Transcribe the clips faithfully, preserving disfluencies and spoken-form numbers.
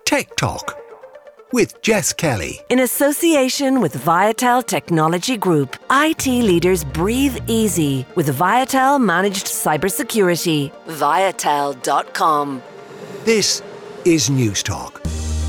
Tech Talk with Jess Kelly. In association with Viatel Technology Group, I T leaders breathe easy with Viatel Managed Cybersecurity. Viatel dot com. This is News Talk.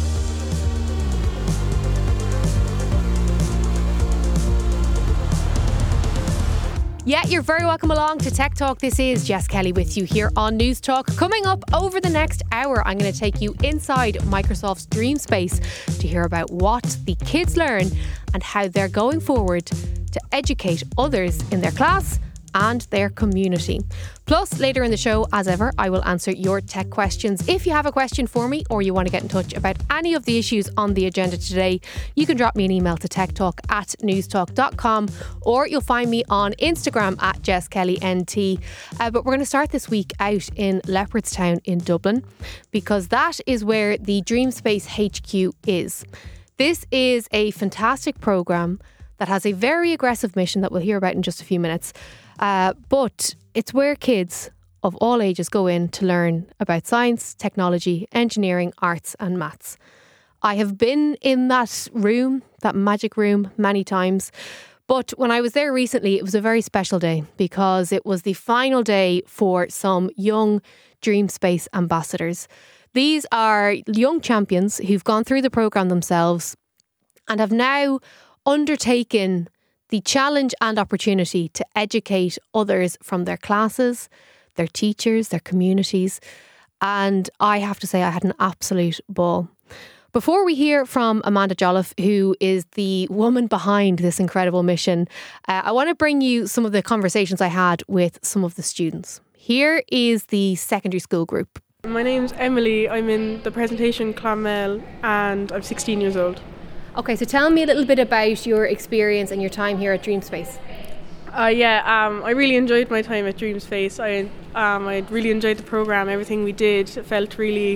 Yeah, you're very welcome along to Tech Talk. This is Jess Kelly with you here on News Talk. Coming up over the next hour, I'm going to take you inside Microsoft's Dreamspace to hear about what the kids learn and how they're going forward to educate others in their class and their community. Plus, later in the show, as ever, I will answer your tech questions. If you have a question for me or you want to get in touch about any of the issues on the agenda today, you can drop me an email to techtalk at newstalk dot com, or you'll find me on Instagram at Jess Kelly N T. Uh, but we're going to start this week out in Leopardstown in Dublin, because that is where the Dreamspace H Q is. This is a fantastic programme that has a very aggressive mission that we'll hear about in just a few minutes. Uh, but it's where kids of all ages go in to learn about science, technology, engineering, arts and maths. I have been in that room, that magic room, many times. But when I was there recently, it was a very special day because it was the final day for some young Dreamspace ambassadors. These are young champions who've gone through the programme themselves and have now undertaken the challenge and opportunity to educate others from their classes, their teachers, their communities. And I have to say, I had an absolute ball. Before we hear from Amanda Jolliffe, who is the woman behind this incredible mission, uh, I want to bring you some of the conversations I had with some of the students. Here is the secondary school group. My name's Emily. I'm in the presentation Clonmel and I'm sixteen years old. Okay, so tell me a little bit about your experience and your time here at Dreamspace. Uh, yeah, um, I really enjoyed my time at Dreamspace. I um, I really enjoyed the programme. Everything we did felt really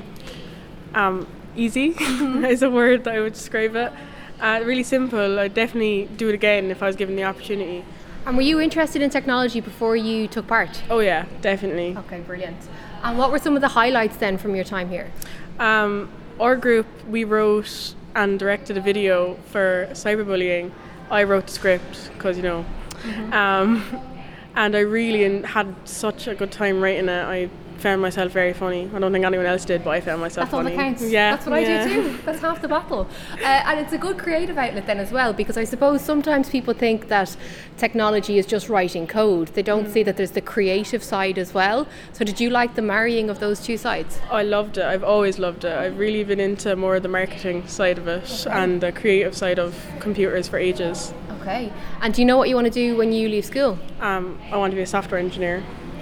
um, easy, is a word that I would describe it. Uh, really simple. I'd definitely do it again if I was given the opportunity. And were you interested in technology before you took part? Oh yeah, definitely. Okay, brilliant. And what were some of the highlights then from your time here? Um, our group, we wrote and directed a video for cyberbullying. I wrote the script because, you know, mm-hmm. um, and I really in, had such a good time writing it. I found myself very funny. I don't think anyone else did, but I found myself That's funny. That's all that counts. Yeah, That's what yeah. I do too. That's half the battle. Uh, and it's a good creative outlet then as well, because I suppose sometimes people think that technology is just writing code. They don't mm. see that there's the creative side as well. So did you like the marrying of those two sides? I loved it. I've always loved it. I've really been into more of the marketing side of it okay. and the creative side of computers for ages. Okay. And do you know what you want to do when you leave school? Um, I want to be a software engineer.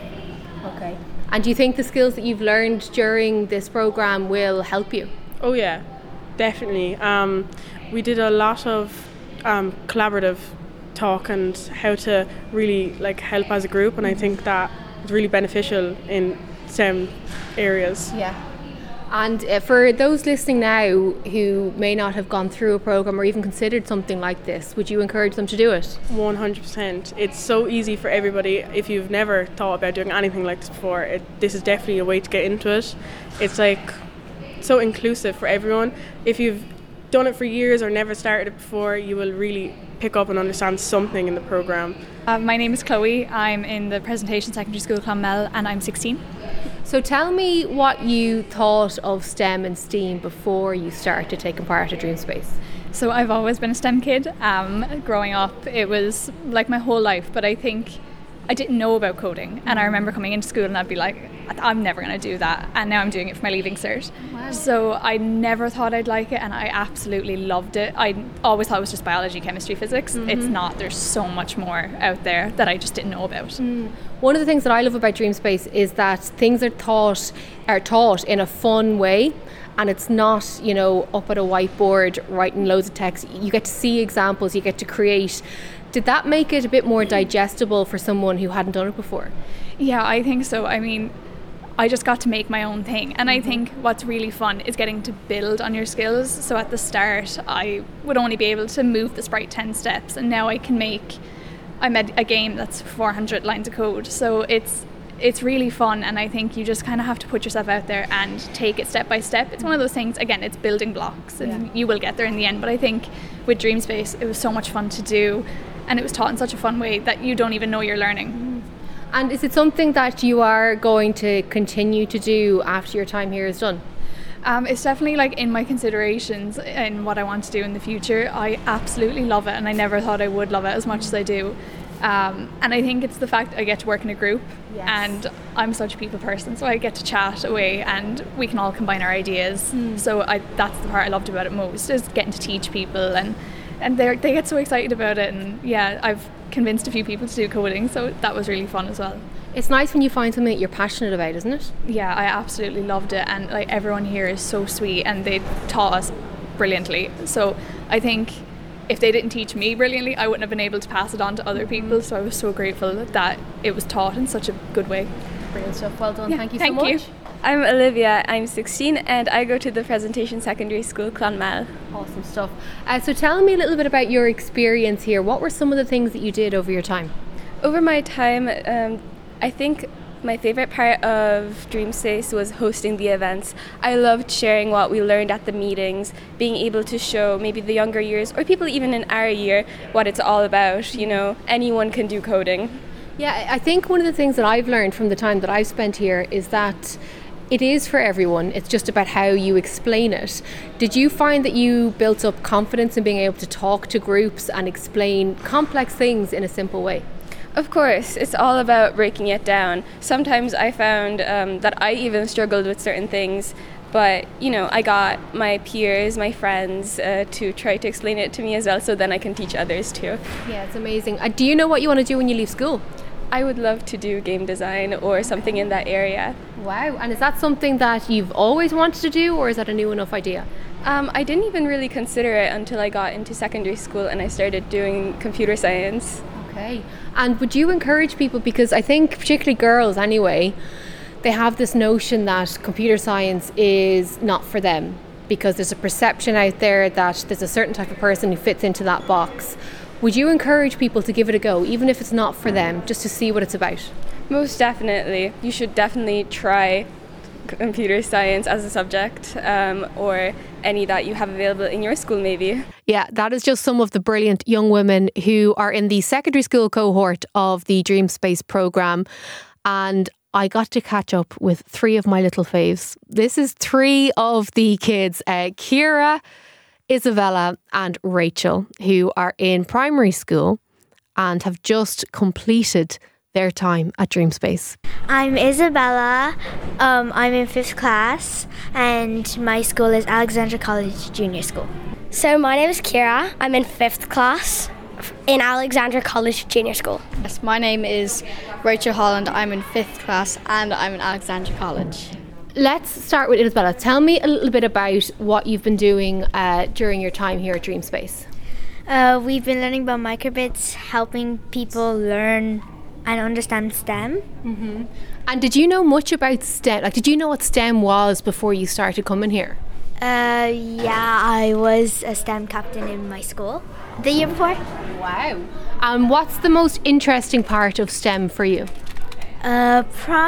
Okay. And do you think the skills that you've learned during this programme will help you? Oh yeah, definitely. Um, we did a lot of um, collaborative talk and how to really like help as a group, and I think that is really beneficial in STEM areas. Yeah. And uh, for those listening now who may not have gone through a programme or even considered something like this, would you encourage them to do it? one hundred percent. It's so easy for everybody. If you've never thought about doing anything like this before, it, this is definitely a way to get into it. It's like so inclusive for everyone. If you've done it for years or never started it before, you will really pick up and understand something in the programme. Uh, my name is Chloe. I'm in the Presentation Secondary School Clonmel and I'm sixteen. So tell me what you thought of STEM and STEAM before you started taking part at Dreamspace. So I've always been a STEM kid. Um, growing up, it was like my whole life, but I think I didn't know about coding. And I remember coming into school and I'd be like, I'm never going to do that. And now I'm doing it for my leaving cert. Wow. So I never thought I'd like it, and I absolutely loved it. I always thought it was just biology, chemistry, physics. Mm-hmm. It's not. There's so much more out there that I just didn't know about. Mm. One of the things that I love about Dreamspace is that things are taught are taught in a fun way. And it's not, you know, up at a whiteboard writing loads of text. You get to see examples, you get to create. Did that make it a bit more digestible for someone who hadn't done it before? Yeah, I think so. I mean, I just got to make my own thing. And I think what's really fun is getting to build on your skills. So at the start, I would only be able to move the sprite ten steps. And now I can make, I made a game that's four hundred lines of code. So it's it's really fun, and I think you just kind of have to put yourself out there and take it step by step. It's one of those things, again, it's building blocks, and yeah. you will get there in the end. But I think with Dreamspace, it was so much fun to do, and it was taught in such a fun way that you don't even know you're learning. And is it something that you are going to continue to do after your time here is done? Um, it's definitely like in my considerations in what I want to do in the future. I absolutely love it, and I never thought I would love it as much as I do. Um, and I think it's the fact I get to work in a group, yes. and I'm such a people person, so I get to chat away and we can all combine our ideas. Mm. So I, that's the part I loved about it most, is getting to teach people, and, and they they get so excited about it. And yeah, I've convinced a few people to do coding, so that was really fun as well. It's nice when you find something that you're passionate about, isn't it? Yeah, I absolutely loved it, and like everyone here is so sweet and they taught us brilliantly. So I think if they didn't teach me brilliantly, I wouldn't have been able to pass it on to other people. So I was so grateful that it was taught in such a good way. Brilliant stuff. Well done. Yeah, thank you thank so much. You. I'm Olivia. I'm sixteen and I go to the Presentation Secondary School, Clonmel. Awesome stuff. Uh, so tell me a little bit about your experience here. What were some of the things that you did over your time? Over my time, um, I think my favourite part of Dreamspace was hosting the events. I loved sharing what we learned at the meetings, being able to show maybe the younger years, or people even in our year, what it's all about. You know, anyone can do coding. Yeah, I think one of the things that I've learned from the time that I've spent here is that it is for everyone. It's just about how you explain it. Did you find that you built up confidence in being able to talk to groups and explain complex things in a simple way? Of course, it's all about breaking it down. Sometimes I found um, that I even struggled with certain things, but you know, I got my peers, my friends uh, to try to explain it to me as well, so then I can teach others too. Yeah, it's amazing. Uh, do you know what you want to do when you leave school? I would love to do game design or something in that area. Wow, and is that something that you've always wanted to do, or is that a new enough idea? Um, I didn't even really consider it until I got into secondary school and I started doing computer science. Okay, and would you encourage people, because I think particularly girls anyway, they have this notion that computer science is not for them because there's a perception out there that there's a certain type of person who fits into that box. Would you encourage people to give it a go, even if it's not for them, just to see what it's about? Most definitely. You should definitely try computer science as a subject, um, or any that you have available in your school maybe. Yeah, that is just some of the brilliant young women who are in the secondary school cohort of the Dreamspace programme. And I got to catch up with three of my little faves. This is three of the kids, uh, Kira, Isabella and Rachel, who are in primary school and have just completed their time at Dreamspace. I'm Isabella, um, I'm in fifth class and my school is Alexandra College Junior School. So my name is Kira, I'm in fifth class in Alexandra College Junior School. Yes, my name is Rachel Holland, I'm in fifth class and I'm in Alexandra College. Let's start with Isabella. Tell me a little bit about what you've been doing uh, during your time here at Dreamspace. Uh, we've been learning about microbits, helping people learn and understand STEM. Mm-hmm. And did you know much about STEM? Like, did you know what STEM was before you started coming here? Uh, yeah, I was a STEM captain in my school the year before. Wow. And um, what's the most interesting part of STEM for you? Uh,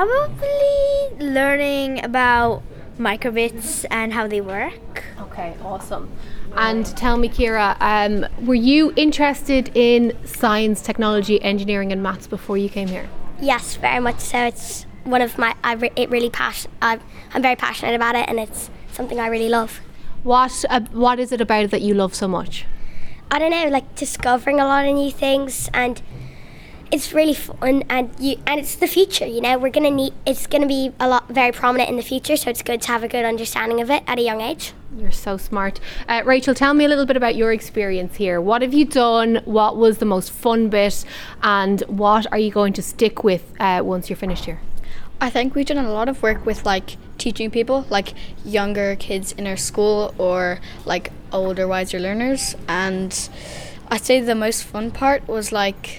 probably learning about microbits and how they work. Okay, awesome. And tell me, Kira, um, were you interested in science, technology, engineering and maths before you came here? Yes, very much so. It's one of my, I re- it really passion. I'm very passionate about it and it's something I really love. What uh, What is it about it that you love so much? I don't know, like discovering a lot of new things, and it's really fun, and you and it's the future, you know. We're gonna need it's gonna be a lot very prominent in the future, so it's good to have a good understanding of it at a young age. You're so smart. Uh, Rachel, tell me a little bit about your experience here. What have you done? What was the most fun bit? And what are you going to stick with uh, once you're finished here? I think we've done a lot of work with like teaching people, like younger kids in our school or like older, wiser learners. And I'd say the most fun part was like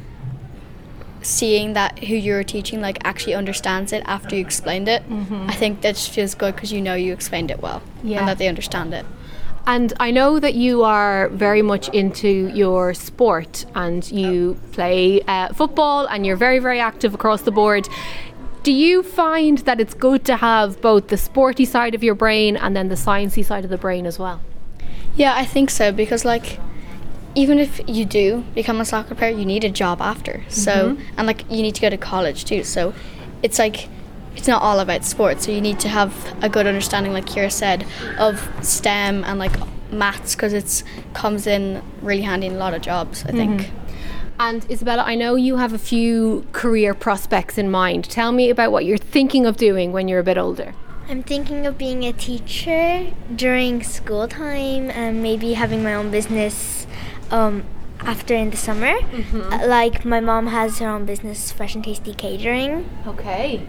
seeing that who you're teaching like actually understands it after you explained it. Mm-hmm. I think that just feels good because you know you explained it well, yeah, and that they understand it. And I know that you are very much into your sport and you play uh, football and you're very, very active across the board. do you find that it's good to have both the sporty side of your brain and then the sciencey side of the brain as well? Yeah, I think so, because like even if you do become a soccer player, you need a job after. So, mm-hmm. and like you need to go to college too. So it's like, it's not all about sports. So you need to have a good understanding, like Kira said, of STEM and like maths, because it's comes in really handy in a lot of jobs, I think. Mm-hmm. And Isabella, I know you have a few career prospects in mind. Tell me about what you're thinking of doing when you're a bit older. I'm thinking of being a teacher during school time and maybe having my own business um, after in the summer. Mm-hmm. Uh, like my mom has her own business, Fresh and Tasty Catering. Okay.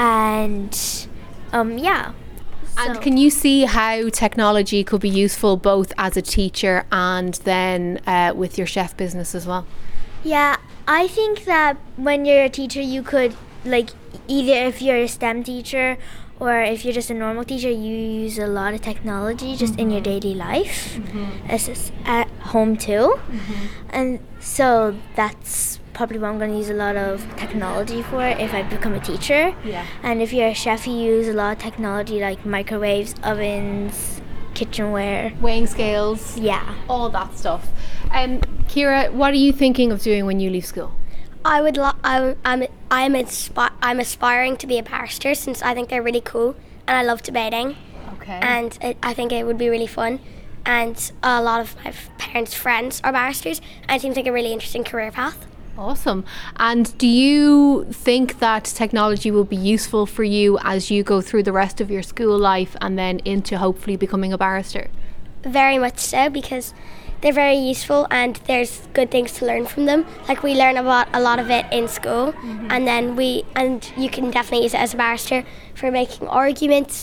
And um, yeah. And so. Can you see how technology could be useful both as a teacher and then uh, with your chef business as well? Yeah, I think that when you're a teacher, you could, like, either if you're a STEM teacher or if you're just a normal teacher, you use a lot of technology just mm-hmm. in your daily life, mm-hmm. as at home too. Mm-hmm. And so that's probably what I'm going to use a lot of technology for if I become a teacher. Yeah. And if you're a chef, you use a lot of technology like microwaves, ovens, kitchenware. Weighing scales. Yeah. All that stuff. Um, Kira, what are you thinking of doing when you leave school? I would. Lo- I, I'm. I'm. Inspi- I'm aspiring to be a barrister since I think they're really cool and I love debating. Okay. And it, I think it would be really fun. And a lot of my f- parents' friends are barristers, and it seems like a really interesting career path. Awesome. And do you think that technology will be useful for you as you go through the rest of your school life and then into hopefully becoming a barrister? Very much so, because they're very useful and there's good things to learn from them. Like we learn about a lot of it in school, mm-hmm. and then we and you can definitely use it as a barrister for making arguments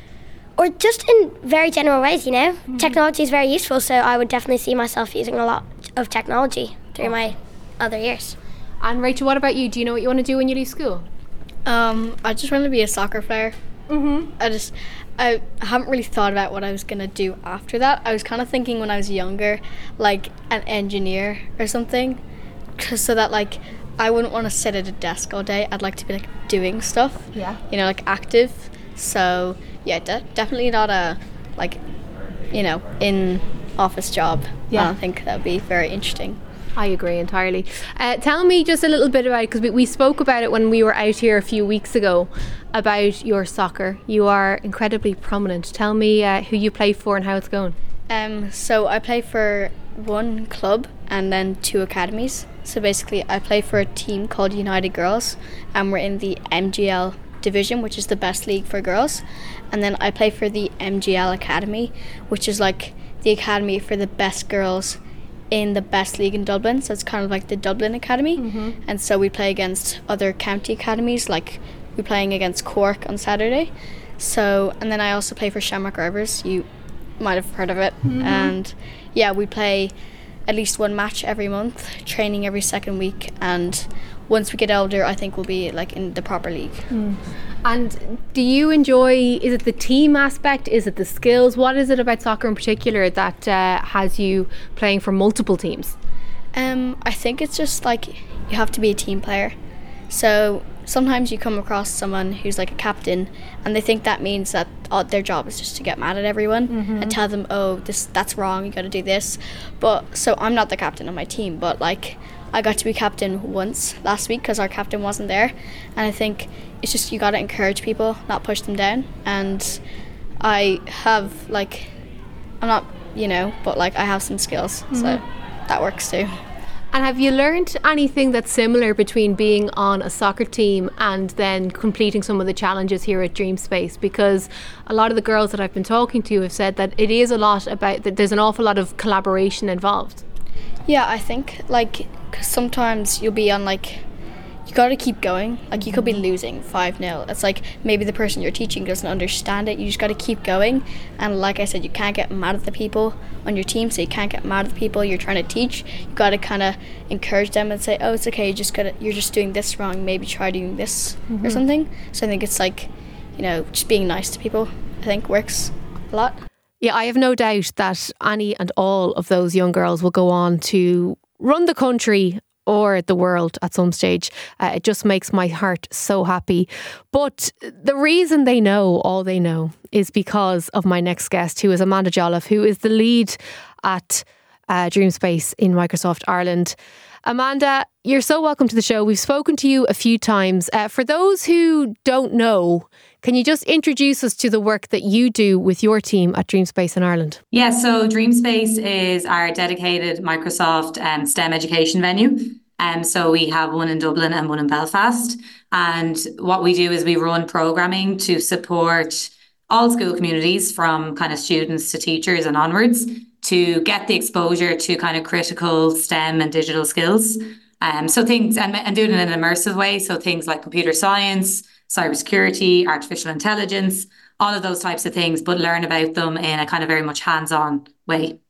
or just in very general ways, you know. Mm-hmm. Technology is very useful, so I would definitely see myself using a lot of technology through oh. my other years. And Rachel, what about you? Do you know what you want to do when you leave school? Um, I just want to be a soccer player. Mm-hmm. I just, I haven't really thought about what I was going to do after that. I was kind of thinking when I was younger, like an engineer or something, cause so that like I wouldn't want to sit at a desk all day. I'd like to be like doing stuff. Yeah. You know, like active. So yeah, de- definitely not a like, you know, in office job. Yeah. I don't think that would be very interesting. I agree entirely. Uh, tell me just a little bit about it, because we, we spoke about it when we were out here a few weeks ago about your soccer. You are incredibly prominent. Tell me uh, who you play for and how it's going. Um, so I play for one club and then two academies. So basically I play for a team called United Girls, and we're in the M G L division, which is the best league for girls. And then I play for the M G L Academy, which is like the academy for the best girls in the best league in Dublin. So it's kind of like the Dublin Academy. Mm-hmm. And so we play against other county academies, like we're playing against Cork on Saturday. So, and then I also play for Shamrock Rovers. You might have heard of it. Mm-hmm. And yeah, we play at least one match every month, training every second week, and once we get older I think we'll be like in the proper league. Mm. And do you enjoy, is it the team aspect, is it the skills, what is it about soccer in particular that uh, has you playing for multiple teams? Um, I think it's just like you have to be a team player. So sometimes you come across someone who's like a captain and they think that means that oh, their job is just to get mad at everyone, mm-hmm. and tell them, oh, this that's wrong, you got to do this. But so I'm not the captain of my team, but like I got to be captain once last week because our captain wasn't there, and I think it's just you got to encourage people, not push them down. And I have like, I'm not, you know, but like I have some skills, mm-hmm. so that works too. And have you learned anything that's similar between being on a soccer team and then completing some of the challenges here at Dreamspace? Because a lot of the girls that I've been talking to have said that it is a lot about, that there's an awful lot of collaboration involved. Yeah, I think like, cause sometimes you'll be on like, you got to keep going. Like you could be losing five nil. It's like maybe the person you're teaching doesn't understand it. You just got to keep going. And like I said, you can't get mad at the people on your team, so you can't get mad at the people you're trying to teach. You got to kind of encourage them and say, oh, it's okay, you just gotta, you're just doing this wrong, maybe try doing this, mm-hmm. or something. So I think it's like, you know, just being nice to people, I think works a lot. Yeah, I have no doubt that Annie and all of those young girls will go on to run the country or the world at some stage. Uh, it just makes my heart so happy. But the reason they know all they know is because of my next guest, who is Amanda Jolliffe, who is the lead at uh, Dreamspace in Microsoft Ireland. Amanda, you're so welcome to the show. We've spoken to you a few times. Uh, for those who don't know, can you just introduce us to the work that you do with your team at Dreamspace in Ireland? Yeah, so Dreamspace is our dedicated Microsoft um, STEM education venue. Um, so we have one in Dublin and one in Belfast. And what we do is we run programming to support all school communities, from kind of students to teachers and onwards, to get the exposure to kind of critical STEM and digital skills. Um, so things, and, and do it in an immersive way. So things like computer science, cybersecurity, artificial intelligence, all of those types of things, but learn about them in a kind of very much hands-on way.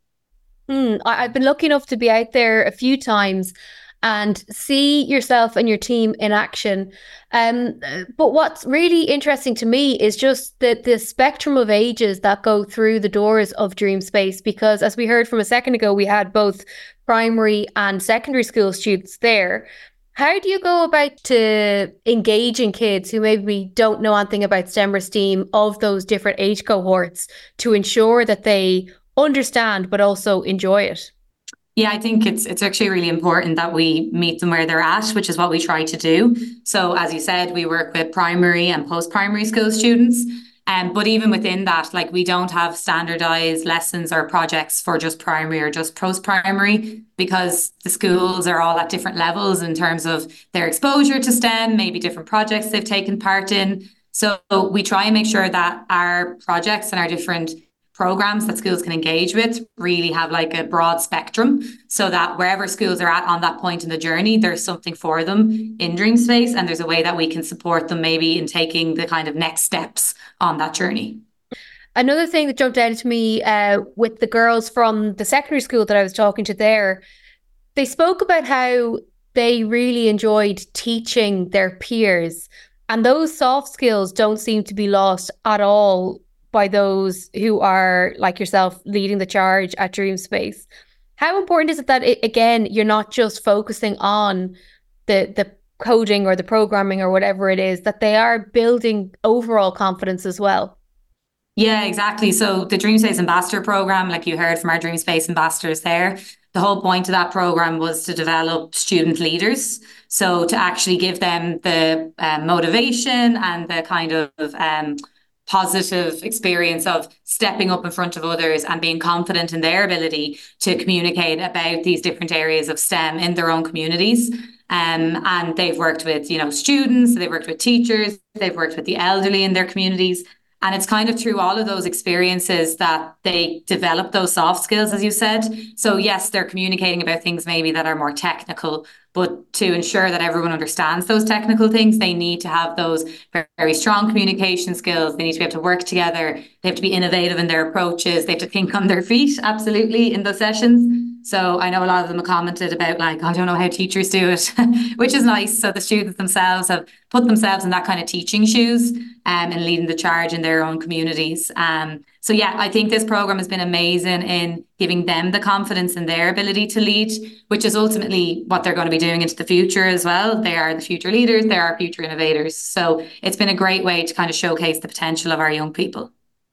Mm, I, I've been lucky enough to be out there a few times and see yourself and your team in action. Um, but what's really interesting to me is just the, the spectrum of ages that go through the doors of Dreamspace, because as we heard from a second ago, we had both primary and secondary school students there. How do you go about to engaging kids who maybe don't know anything about STEM or STEAM of those different age cohorts to ensure that they understand but also enjoy it? Yeah, I think it's it's actually really important that we meet them where they're at, which is what we try to do. So as you said, we work with primary and post-primary school students. Um, but even within that, like, we don't have standardized lessons or projects for just primary or just post-primary, because the schools are all at different levels in terms of their exposure to STEM, maybe different projects they've taken part in. So we try and make sure that our projects and our different programs that schools can engage with really have like a broad spectrum, so that wherever schools are at on that point in the journey, there's something for them in Dreamspace, and there's a way that we can support them maybe in taking the kind of next steps on that journey. Another thing that jumped out to me uh, with the girls from the secondary school that I was talking to there, they spoke about how they really enjoyed teaching their peers, and those soft skills don't seem to be lost at all by those who are, like yourself, leading the charge at Dreamspace. How important is it that, it, again, you're not just focusing on the the coding or the programming or whatever it is, that they are building overall confidence as well? Yeah, exactly. So the Dreamspace Ambassador Programme, like you heard from our Dreamspace ambassadors there, the whole point of that programme was to develop student leaders. So to actually give them the uh, motivation and the kind of um, positive experience of stepping up in front of others and being confident in their ability to communicate about these different areas of STEM in their own communities. Um, and they've worked with, you know, students, they've worked with teachers, they've worked with the elderly in their communities. And it's kind of through all of those experiences that they develop those soft skills, as you said. So yes, they're communicating about things maybe that are more technical, but to ensure that everyone understands those technical things, they need to have those very, very strong communication skills. They need to be able to work together. They have to be innovative in their approaches. They have to think on their feet, absolutely, in those sessions. So I know a lot of them have commented about, like, I don't know how teachers do it, which is nice. So the students themselves have put themselves in that kind of teaching shoes um, and leading the charge in their own communities. Um, so yeah, I think this program has been amazing in giving them the confidence in their ability to lead, which is ultimately what they're going to be doing into the future as well. They are the future leaders, they are future innovators. So it's been a great way to kind of showcase the potential of our young people.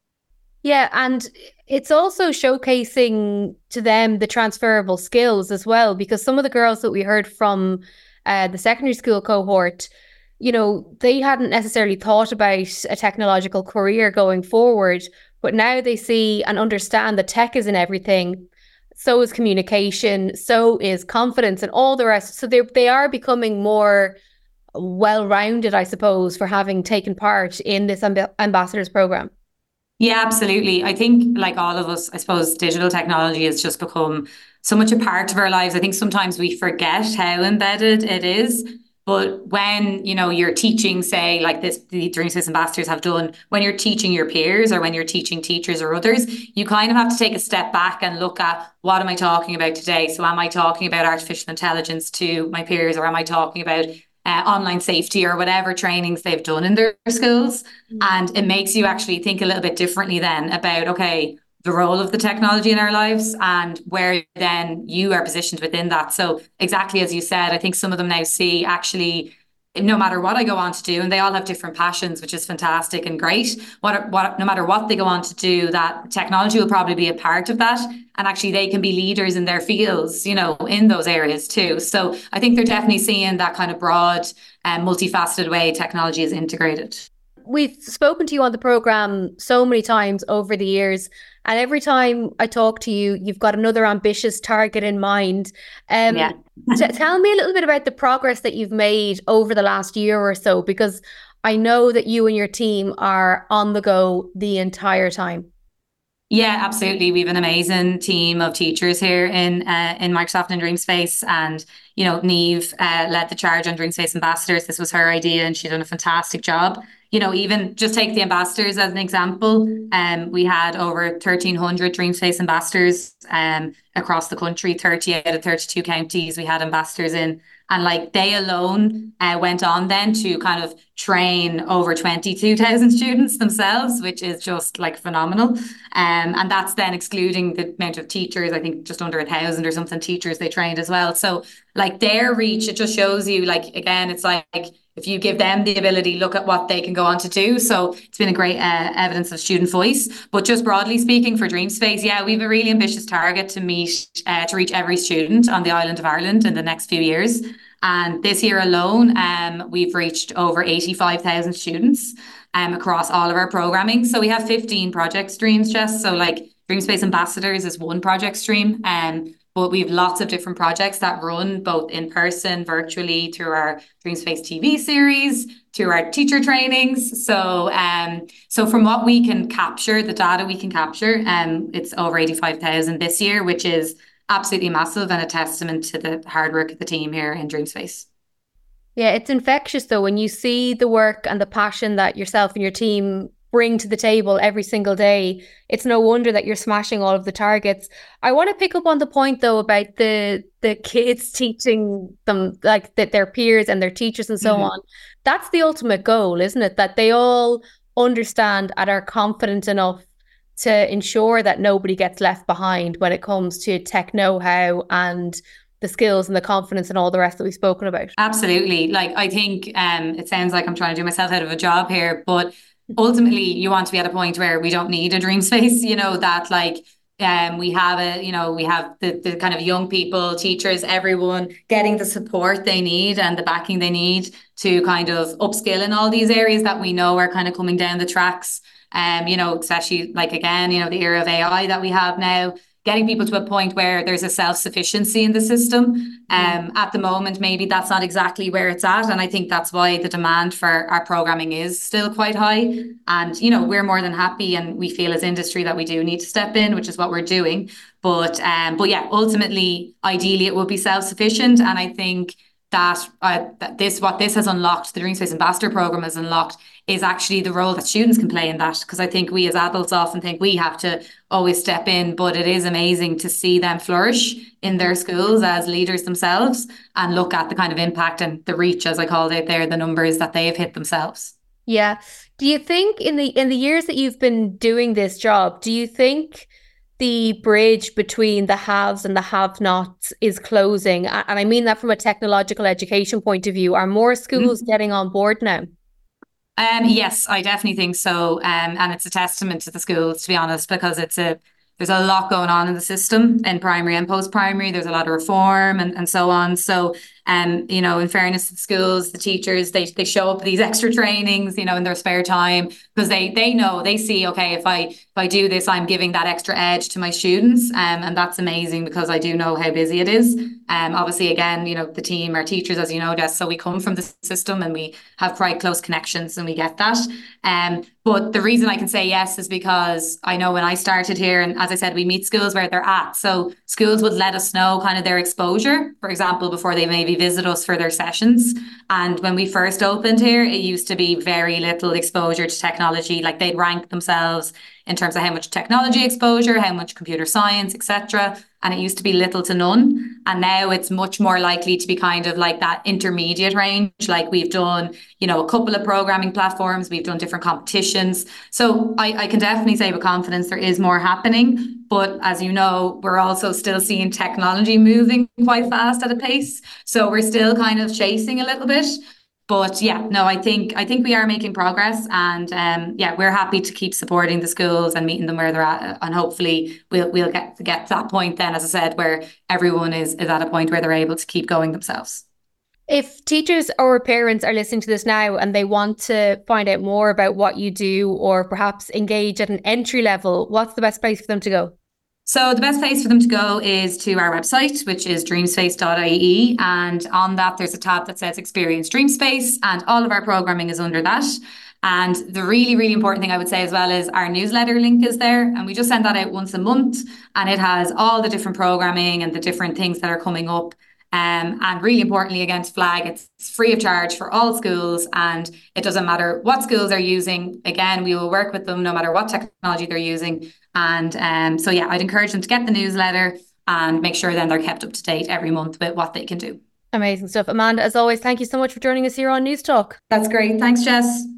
Yeah, and it's also showcasing to them the transferable skills as well, because some of the girls that we heard from uh, the secondary school cohort, you know, they hadn't necessarily thought about a technological career going forward, but now they see and understand that tech is in everything. So is communication, so is confidence and all the rest. So they they are becoming more well-rounded, I suppose, for having taken part in this amb- ambassadors program. Yeah, absolutely. I think, like all of us, I suppose digital technology has just become so much a part of our lives. I think sometimes we forget how embedded it is. But when, you know, you're teaching, say, like this, the Dreamspace ambassadors have done, when you're teaching your peers or when you're teaching teachers or others, you kind of have to take a step back and look at, what am I talking about today? So am I talking about artificial intelligence to my peers, or am I talking about uh, online safety or whatever trainings they've done in their schools? Mm-hmm. And it makes you actually think a little bit differently then about, okay, the role of the technology in our lives and where then you are positioned within that. So exactly as you said, I think some of them now see actually no matter what I go on to do, and they all have different passions, which is fantastic and great. What, what, no matter what they go on to do, that technology will probably be a part of that. And actually they can be leaders in their fields, you know, in those areas too. So I think they're definitely seeing that kind of broad and multifaceted way technology is integrated. We've spoken to you on the programme so many times over the years, and every time I talk to you, you've got another ambitious target in mind. Um, yeah. t- tell me a little bit about the progress that you've made over the last year or so, because I know that you and your team are on the go the entire time. Yeah, absolutely. We have an amazing team of teachers here in uh, in Microsoft and Dreamspace, and you know, Niamh uh, led the charge on Dreamspace Ambassadors. This was her idea, and she done a fantastic job. You know, even just take the ambassadors as an example. Um, we had over thirteen hundred Dreamspace ambassadors um across the country, thirty out of thirty-two counties. We had ambassadors in. And like they alone uh, went on then to kind of train over twenty-two thousand students themselves, which is just like phenomenal. Um, and that's then excluding the amount of teachers, I think just under a thousand or something teachers they trained as well. So like their reach, it just shows you like, again, it's like if you give them the ability, look at what they can go on to do. So it's been a great uh, evidence of student voice. But just broadly speaking for Dreamspace, yeah, we have a really ambitious target to meet, uh, to reach every student on the island of Ireland in the next few years. And this year alone, um, we've reached over eighty-five thousand students um, across all of our programming. So we have fifteen project streams, Jess. So like Dreamspace Ambassadors is one project stream. Um, but we have lots of different projects that run both in person, virtually, through our Dreamspace T V series, through our teacher trainings. So um, so from what we can capture, the data we can capture, um, it's over eighty-five thousand this year, which is absolutely massive and a testament to the hard work of the team here in Dreamspace. Yeah, it's infectious though when you see the work and the passion that yourself and your team bring to the table every single day. It's no wonder that you're smashing all of the targets. I want to pick up on the point though about the the kids teaching them, like that their peers and their teachers and so mm-hmm. on. That's the ultimate goal, isn't it? That they all understand and are confident enough to ensure that nobody gets left behind when it comes to tech know-how and the skills and the confidence and all the rest that we've spoken about. Absolutely. Like, I think um, it sounds like I'm trying to do myself out of a job here, but ultimately you want to be at a point where we don't need a Dreamspace, you know, that like um, we have a, you know, we have the, the kind of young people, teachers, everyone getting the support they need and the backing they need to kind of upskill in all these areas that we know are kind of coming down the tracks. Um, you know, especially like, again, you know, the era of A I that we have now, getting people to a point where there's a self-sufficiency in the system. Um, at the moment, maybe that's not exactly where it's at. And I think that's why the demand for our programming is still quite high. And, you know, we're more than happy and we feel as industry that we do need to step in, which is what we're doing. But, um, but yeah, ultimately, ideally, it will be self-sufficient. And I think that, uh, that this, what this has unlocked, the Dreamspace Ambassador Programme has unlocked, is actually the role that students can play in that. Because I think we as adults often think we have to always step in, but it is amazing to see them flourish in their schools as leaders themselves and look at the kind of impact and the reach, as I called it there, the numbers that they have hit themselves. Yeah. Do you think in the in the years that you've been doing this job, do you think the bridge between the haves and the have-nots is closing? And I mean that from a technological education point of view. Are more schools mm-hmm. getting on board now? Um, yes, I definitely think so. Um, and it's a testament to the schools, to be honest, because it's a there's a lot going on in the system in primary and post-primary. There's a lot of reform and, and so on. So, um, you know, in fairness to the schools, the teachers, they they show up these extra trainings, you know, in their spare time because they they know, they see, okay, if I if I do this, I'm giving that extra edge to my students. Um, and that's amazing because I do know how busy it is. Um, obviously, again, you know, the team, our teachers, as you know, Jess, so we come from the system and we have quite close connections and we get that. Um, but the reason I can say yes is because I know when I started here, and as I said, we meet schools where they're at. So schools would let us know kind of their exposure, for example, before they maybe visit us for their sessions. And when we first opened here, it used to be very little exposure to technology. Like they'd rank themselves in terms of how much technology exposure, how much computer science, et cetera. And it used to be little to none. And now it's much more likely to be kind of like that intermediate range. Like we've done, you know, a couple of programming platforms, we've done different competitions. So I, I can definitely say with confidence there is more happening. But as you know, we're also still seeing technology moving quite fast at a pace. So we're still kind of chasing a little bit. But yeah, no, I think I think we are making progress, and um, yeah, we're happy to keep supporting the schools and meeting them where they're at, and hopefully we'll we'll get get to that point then, as I said, where everyone is is at a point where they're able to keep going themselves. If teachers or parents are listening to this now and they want to find out more about what you do, or perhaps engage at an entry level, what's the best place for them to go? So the best place for them to go is to our website, which is dreamspace dot I E. And on that, there's a tab that says Experience Dreamspace, and all of our programming is under that. And the really, really important thing I would say as well is our newsletter link is there. And we just send that out once a month. And it has all the different programming and the different things that are coming up. Um, and really importantly, again, to flag, it's free of charge for all schools, and it doesn't matter what schools are using. Again, we will work with them no matter what technology they're using. And um, so, yeah, I'd encourage them to get the newsletter and make sure then they're kept up to date every month with what they can do. Amazing stuff. Amanda, as always, thank you so much for joining us here on News Talk. That's great. Thanks, Jess.